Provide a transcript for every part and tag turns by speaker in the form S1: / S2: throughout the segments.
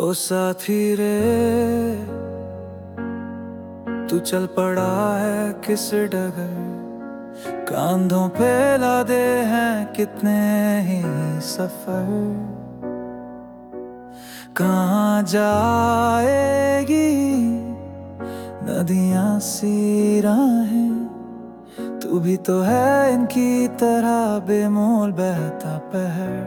S1: ओ साथी रे, तू चल पड़ा है किस डगर, कांधों पे लादे हैं कितने ही सफर। कहाँ जाएगी नदियां सी राहें, तू भी तो है इनकी तरह बेमोल बहता पहर।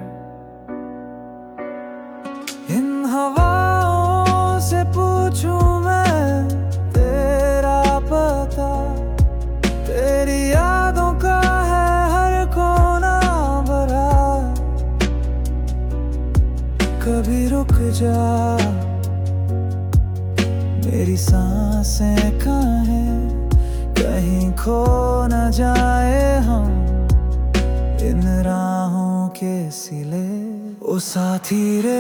S1: इन हवाओं से पूछूं मैं तेरा पता, तेरी यादों का है हर कोना भरा। कभी रुक जा, मेरी सांसें कहाँ हैं, कहीं खो न जाए हम इन राहों के सिले। ओ साथी रे,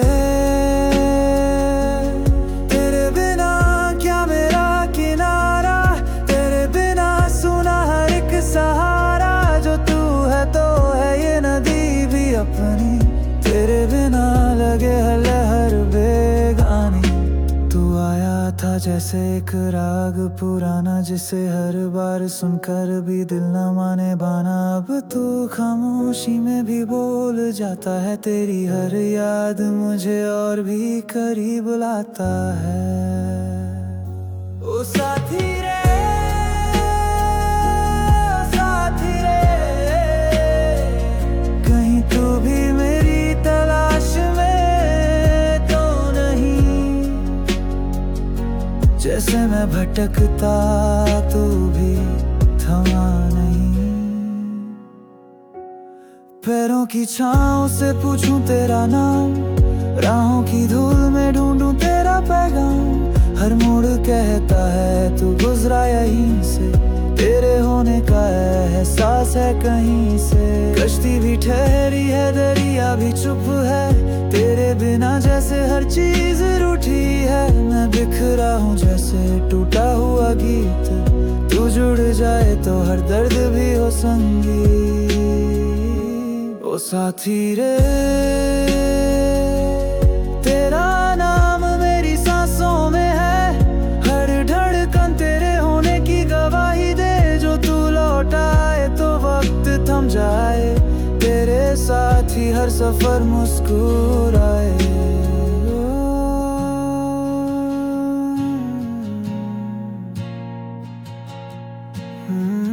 S1: तेरे बिना क्या मेरा किनारा, तेरे बिना सुना हर एक सहारा। जो तू है तो है ये नदी भी अपनी, तेरे बिना लगे लहर बेगानी। तू आया था जैसे एक राग पुराना, जिसे हर बार सुनकर भी दिल न माने बाना। अब तू खामोशी में भी बोल जाता है, तेरी हर याद मुझे और भी करीब लाता है। ओ साथी रे, साथी रे, कहीं तू भी मेरी तलाश में तो नहीं। जैसे मैं भटकता तू भी थमा नहीं। पैरों की छाँव से पूछूं तेरा नाम, राहों की धूल में ढूंढूं तेरा पैगाम। हर मोड़ कहता है तू गुजरा यहीं से, तेरे होने का एहसास है कहीं से। कश्ती भी ठहरी है, दरिया भी चुप है, तेरे बिना जैसे हर चीज रूठी है। मैं बिखरा हूँ जैसे टूटा हुआ गीत, तू जुड़ जाए तो हर दर्द भी हो संगीत। ओ साथी रे, तेरा नाम मेरी सांसों में है, हर धड़कन तेरे होने की गवाही दे। जो तू लौट आए तो वक्त थम जाए, तेरे साथ ही हर सफर मुस्कुराए। ओ